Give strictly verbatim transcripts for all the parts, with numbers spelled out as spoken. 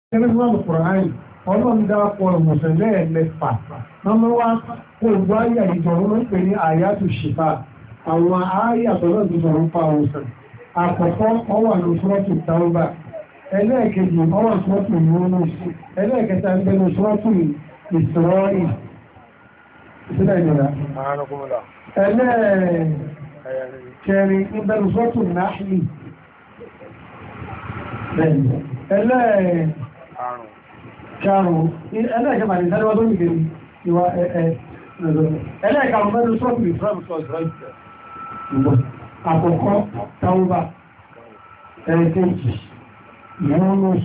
Kẹ́lẹ́ fún àwọn Kùránì, ọlọ́run dápọ̀ ìmọ̀sẹ̀lẹ́ mẹ́fà. Mọ́mọ́ wá kó gbọ́ ayà ìjọ̀rọ̀ ló ń pè ní àyàtù ṣìfà. Àwọn ayà tọ́lọ́ ti sọ̀rọ̀ pa òsàn. Àkọ́kọ́ ọwà ní Sūratu Tawba. Ẹlẹ́ẹ̀kejì ọwà Sūratu Yūnus. Ẹlẹ́ẹ̀kẹta ń bẹnu Sūratu Īsrā'īl. Ìsílẹ̀ ìjọba. Ẹlẹ́ẹ̀kẹrin ń bẹnu Sūratu Nahl. Ẹlẹ́ẹ̀ karùn-ún ẹlẹ́ẹ̀kẹ́ màá ní sáré wá tó nìkẹ́ ìwà ẹlẹ́ẹ̀karùn-ún mẹ́rin sọ́ọ̀tù ìfúrámùsọ̀ àkọ́kọ́ Tawba ẹ̀ẹ́kẹ́jì Yūnus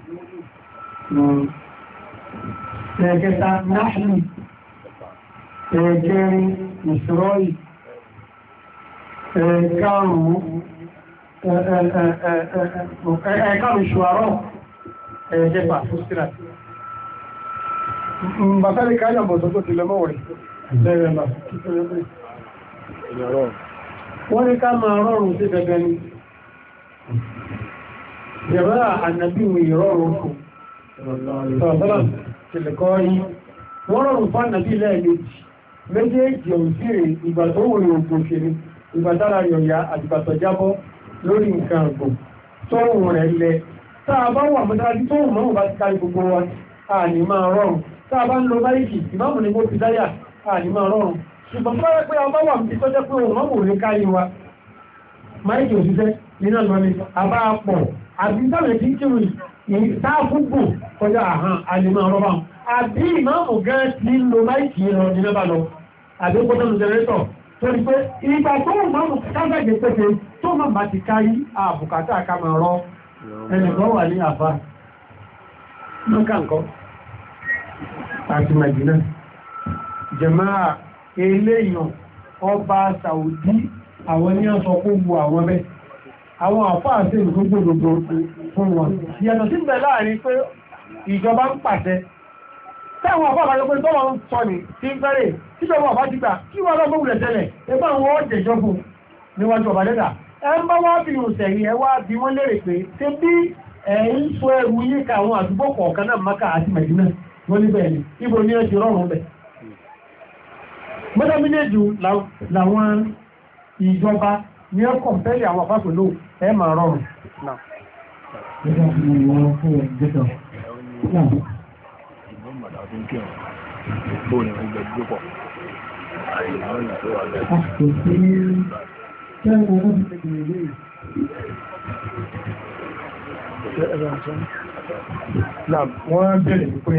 ẹ̀ẹ́kẹta Nahl ẹ̀ẹ́kẹrin Īsrā'īl ẹ̀ẹ́karùn-ún ẹ̀ẹ́karùn-ún Shu'arā ẹ̀ẹ́jẹ́fà Fussilat. Bàtàrí káyà bọ̀tọ̀ tó ti lọ mọ́ rẹ̀ lẹ́rẹ̀lá. Wọ́n ní ká máa rọrùn sí gẹ́gẹ́ ní. Yẹ̀bẹ́rà ànàbíwò ìrọrùn kò. Sọ̀tọ́lá tìlẹ̀kọ́ yí. Wọ́n rọrùn fún ànàbí lẹ́ẹ̀mejì. Méjèèjì òsìrè ìgbà tó wòrè ògbò kiri, ìgbà tára yọ̀yà àtìgbàtọ̀ jábọ́ lórí nǹkan àgbò. Tọ́rùn rẹ̀ lẹ. Táà bá wà mọ́dájú tó wù mọ́ bá ti kárí gbogbo wa, a ní máa rọrùn. Táà bá ń lo báyìí, ìmáàmù ni mo fi dáyà, a ní máa rọrùn. Ṣùgbọ́n tó rẹ̀ pé ọba wà ní tọ́jẹ́ pé òun mọ́mù rí káyí wa. Máìkì òṣìṣẹ́ nínú ọ̀nà ni àbá pọ̀, àbí sáwẹ̀ tí kírù táà fúgbò kọjá àhán, a ní máa rọ́bà. Àbí ìmáàmù gan ti ń lo máìkì lọ nínú bá lọ, àbí kó tọ́nu jẹrẹ́tọ̀. Torí pé ìgbà tó wù mọ́mù kágbàgbé pẹ́pẹ́ tó máa bá ti káyí àbùkátà ká máa rọ́. Ẹnìkan wà ní àfá mọ́kànkọ́ àti Màdínà jàmáà eléyàn ọba Saudi àwọn ní ọ̀sọ̀ kó gbò àwọn bẹ́ àwọn àfáà sí ìgbógbòdòdó fún wọn ìyàtọ̀ sí bẹ̀ láàrin pé ìjọba ń pàṣẹ táwọn àfáà bá yọ pé tọ́wọ́ ń sọ ní tí ń fẹ́rẹ̀ tíjọba ọba ti gbà kí wọ́n lọ gbógbùlẹ̀ tẹ́lẹ̀ ẹgbẹ́ àwọn ọjẹ̀jọ́ fún níwájú ọba dẹ́dà ẹmbá wá bí òṣèrì ẹwà bí wọ́n lérè pé tí bí ẹ̀yìn sọ ẹrù yí ká àwọn àdúgbò kọ̀ọ̀kan náà Mákà àti Mẹ̀dínà wọ́n ní bẹ́ẹ̀ ni ibo ní ẹ̀ṣẹ̀ rọrùn bẹ̀. mọ́tà méjèèjì làwọn ìjọba ní ọkọ̀ pẹ́lẹ̀ àwọn àpapọ̀ ló ẹ máa rọrùn. Wọ́n bẹ̀rẹ̀ wípé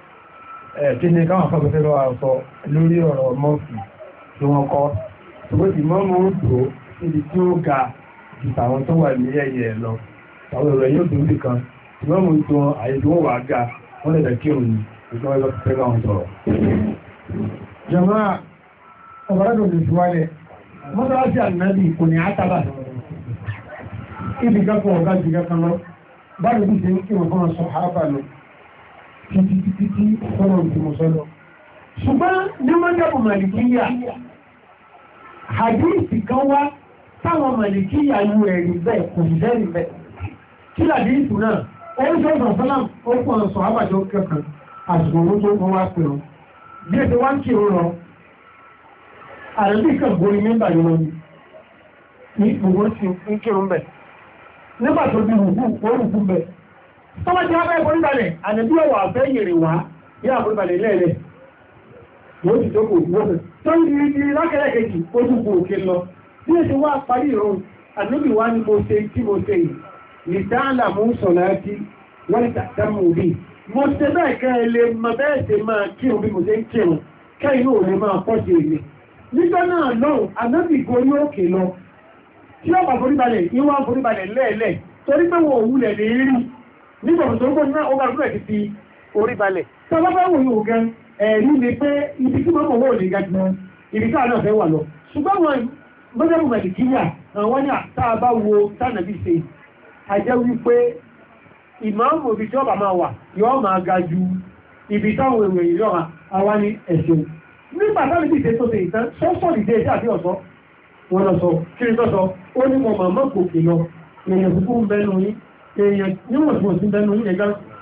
kí ni káwọn afẹ́fẹ́ lọ́wọ́ sọ lórí ọ̀rọ̀ mọ́ọ̀fì tí wọ́n kọ́. Ṣùgbọ́n tí mọ́ mọ́ ń tó níbi tí ó ga jù tàwọn tó wà ní ẹ̀yẹ lọ. Àwọn ọ̀rọ̀ yóò tó bí kan, tí wọ́n mú tó àyè tí wọ́n wà ga, wọ́n lè kí òun ní ìjọba lọ fẹ́ káwọn sọ̀rọ̀. Jàmáà ọ̀bọ̀rẹ́dùn lè fi wálẹ̀. Mọ́sálásí ànábì kò ní àtàbà. Ibi gápọ̀ ọ̀gá jù gákan lọ. Báyìí bí ṣe ń kí wọn fọ́nà sọ àábà lọ. Títí títí tí fọ́nà ti mọ̀ sọ́lọ. Ṣùgbọ́n ní mọ́jábù Màlìkíyà, hadithi kan wá táwọn Màlìkíyà yú ẹ̀rí bẹ́ẹ̀ kò sì sẹ́rì bẹ́ẹ̀. Kí làdíìsù náà, ó ń sọ́sọ̀ sọ́lám ó pọ̀ sọ àbàjọ́ kẹkàn àsìkò owó tó wọ́n wá pè ọ́. Bí ẹ ti wá ń kí ó lọ, àrẹ́bí kan gorí mẹ́bà yóò lọ ní gbogbo sí ń kírun bẹ̀. Nígbà tó bí rùkú orùkú bẹ̀. Tọ́wọ́ ti wá bẹ́ẹ̀ foríbalẹ̀, àrẹ́bí ọwọ́ àfẹ́ yèrè wá ní àforíbalẹ̀ lẹ́ẹ̀lẹ́. Wọ́n ti jókòó wọ́n tó ń di di lákẹ́lẹ́kẹ́jì ó tún kò òkè lọ. Bí èsì wá parí ìrọ̀rùn, àdúgbì wá ní mo ṣe tí mo ṣe yìí. Ìdáàlà mú sọ̀nà tí wọ́n tàbí mú bí. Mo ṣe bẹ́ẹ̀ kẹ́ ẹ lè mọ bẹ́ẹ̀ ṣe máa kírun bí mo ṣe ń kírun, kẹ́ inú òun máa pọ̀ sí èmi. Nígbà náà lọ́rùn, ànábì gorí òkè lọ. Tí ó bá foríbalẹ̀, ìwọ̀n foríbalẹ̀ lẹ́ẹ̀lẹ́, torí pé wọ́n òwúlẹ̀ lè rí. Nígbà tó gbọ́n náà ó bá rúrẹ̀ ti fi oríbalẹ̀. Tí wọ́n bá wòye ògan, ẹ̀rí ni pé ibi tí wọ́n mọ̀ lè gajù ibi tí àná fẹ́ wà lọ. Ṣùgbọ́n wọn mọ́jọ́mù Màlìkíyà, àwọn ní àtà bá wo tánàbí ṣe, a jẹ́ wípé ìmáàmù ibi tí ó bá máa wà, yóò máa ga ju ibi táwọn èrò ìrọ̀ra àwa ní ẹ̀ṣẹ̀. Nígbà táwọn ibi ìṣẹ́ tó ṣe ìtàn, sọ́sọ́ ìdí ẹjẹ́ àti ọ̀sọ́, wọ́n lọ sọ, kí ni tọ́sọ, ó ní mọ̀ mọ̀ gòkè lọ, èèyàn kúkú ń bẹnu yín, èèyàn níwọ̀n tí wọ́n sí bẹnu yín ẹgbẹ́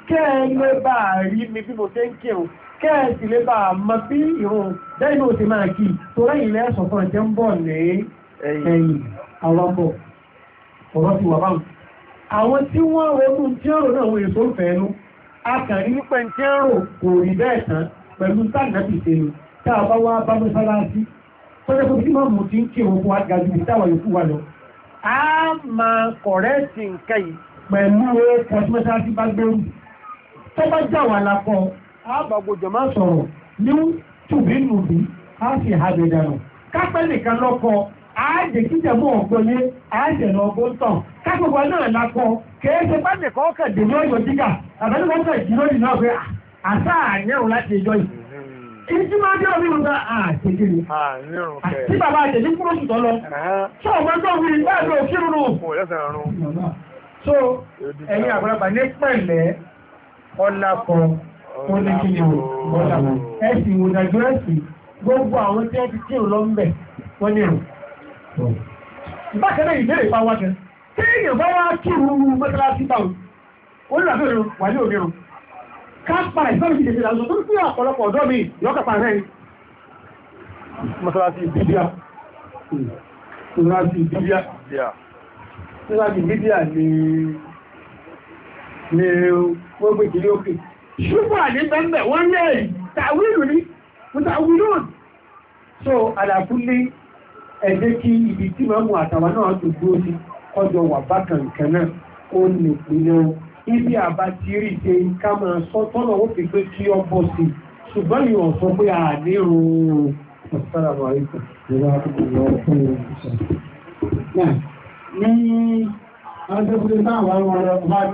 kẹ́ẹ̀lẹ́ bá rí mi bí mo ṣe ń kírun kẹ́ẹ̀sì lè bá mọ́ bí ìrun dẹ́yìn ó ti máa kí tó rẹ́yìn lẹ́ẹ̀sọ̀ fún ẹ̀jẹ̀ ń bọ̀ ní ẹ̀yìn àwọn ọmọ ọ̀rọ̀ ti wà báwọn àwọn tí wọ́n ronú tí ó rò náà wọ́n èso fẹ́ẹ́nu akàrí nípa tí ó rò kò rí bẹ́ẹ̀ tán pẹ̀lú tàbí ìṣẹ́nu tá a bá wá bá mọ́sálásí tó jẹ́ kó tí máa mú ti ń kírun fún agájú ìtawà yòókù wà lọ a máa kọ̀rẹ́ẹ̀tì nǹkan yìí pẹ̀lú ẹ̀kọ́ tí mọ́sálásí bá gbẹ́rù tó bá jà wà lápọ̀ àbàgbòjò máa sọ̀rọ̀ ní tùbí nùbí á sì hàbẹ̀ dànù kápẹ́ nìkan lọ́kọ̀ ààjẹ̀ kíjẹ̀ mọ́ ọ̀gbọ́lé ààjẹ̀ lọ ọgbọ́n tàn kápẹ́gbọ́ náà lápọ̀ kẹ́ẹ́sẹ̀ bá nìkan ọkà dè ní ọ̀yọ́ dígà àbẹ́lẹ́gbọ́n ìjìnlódì náà pé àṣà àyẹ̀rùn láti ẹjọ́ yìí ìjí máa jẹ́ orí ìrùn àṣẹ́gìrì tí bàbá àjẹ̀ ní kúrò ṣùtọ́ lọ ṣọ́ ọmọ tó wí láàrín òkírùn so ẹ̀yin àgbàlagbà ní pẹ̀lẹ́ ọlápọ̀ oníkìlì ọlápọ̀ ẹ̀sìn ìwòdàjú ẹ̀sìn gbogbo àwọn tí wọ́n ti kí lọ ń bẹ̀ wọ́n ní ìrùn bákanáà ìbéèrè pa wájẹ́ tí èèyàn bá wá kí ìrùn mọ́sálásí báwọn olùrànlọ́rọ̀ ìrùn wà ní òmìnirun kápá ìfẹ́rù ti dẹ̀sẹ̀ láàrín tó ń fún ọ̀pọ̀lọpọ̀ ọ̀dọ́ mi lọ́kàpá rẹ̀ mọ́sálásí ìbíbíà mọ́sálásí ìbíbíà mọ́sálásí ìbíbíà ni ni wọ́n gbé kìí òkè ṣùgbọ́n àní bẹ́ẹ̀ wọ́n lè tàwílù ní mọ́tàwílùn so àdàkúlé ẹ̀dẹ́ kí ibi tí máa mú àtàwà náà tó dúró sí kọjọ wà bákan kan náà ó nìpínlẹ̀ ibi àbá ti rí ṣe ká máa sọ tọ́nà ó fi pé kí ọ bọ́ sí ṣùgbọ́n yóò sọ pé a ní oòrùn ọ̀sára ní